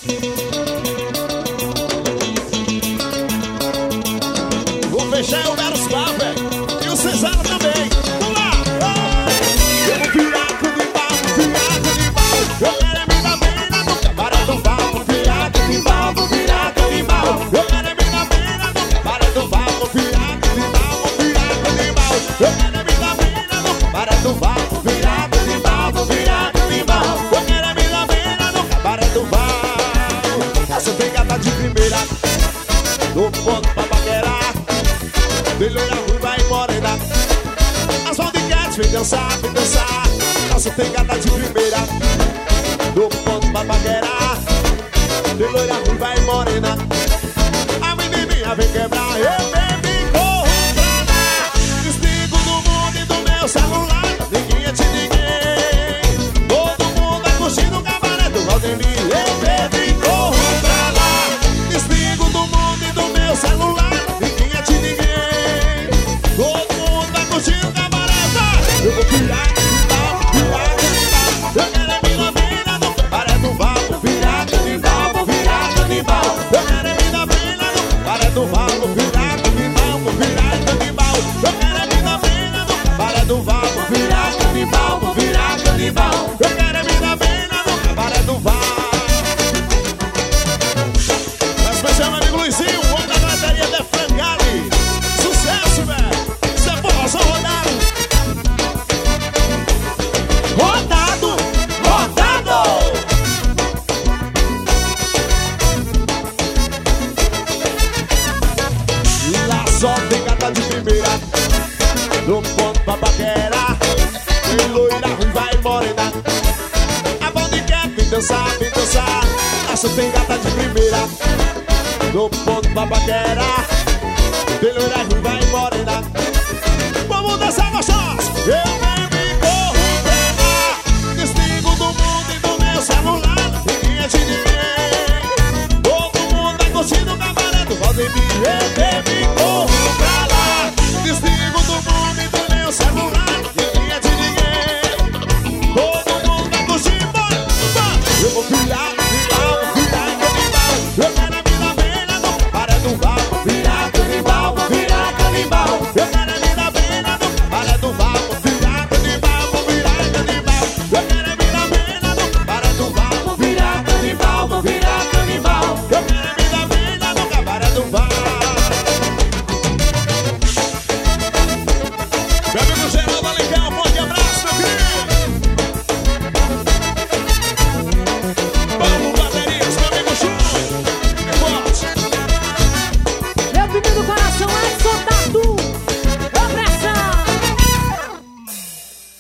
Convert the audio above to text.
Vou fechar o Meros Bar, velho. E o Cesaro também. Vamos lá! Eu vou virar com de pau, virar com de pau. Eu quero é me dar bem na boca, para do pau. Vou virar com de pau, vou virar com de pau. Eu quero é me dar bem na boca, para do pau. Vou virar com de pau, vou virar com de pau. Eu quero é me dar bem na boca, para do pau. Vou virar com de pau, vou virar com de pau. Eu quero é me dar bem na boca, para do pau. Essa pegada de primeira, do ponto pra paquerar. De loira, ruiva e morena. As Wildcats vem dançar, vem dançar. Nossa pegada de primeira, do ponto pra paquerar. De loira, ruiva e morena. A menininha vem quebrar. Eu bebi, corro pra lá. Desligo do mundo e do meu celular. Ninguém é de ninguém. Todo mundo é curtindo o cabaré do Valdemir. Eu bebi, corro pra lá. Desligo do mundo e do meu celular. Ninguém é de ninguém. Todo mundo tá curtindo o cabaré. Eu vou virar de pau, virar de pau. Eu quero é me lamber no cabaré do Val. Vou virar de pau, vou virar de pau. Eu quero é me lamber no cabaré do Val. Vou virar de pau, vou virar de pau. Eu quero é me lamber no cabaré do Val. Vou virar de pau, vou virar de pau. Eu quero é me lamber no cabaré do Val. Mas especial meu amigo Luizinho, o homem da bateria de Frangali. Sucesso, velho. Isso é forrozão rodado. Rodado, rodado. E lá só tem gata de primeira, do ponto pra paquera. Tem loira, ruiva e morena. A Wildcat vem dançar, vem dançar. Lá só tem gata de primeira, do ponto pra paquera. Tem loira, ruiva e morena. Vamos dançar, gostosos! Eu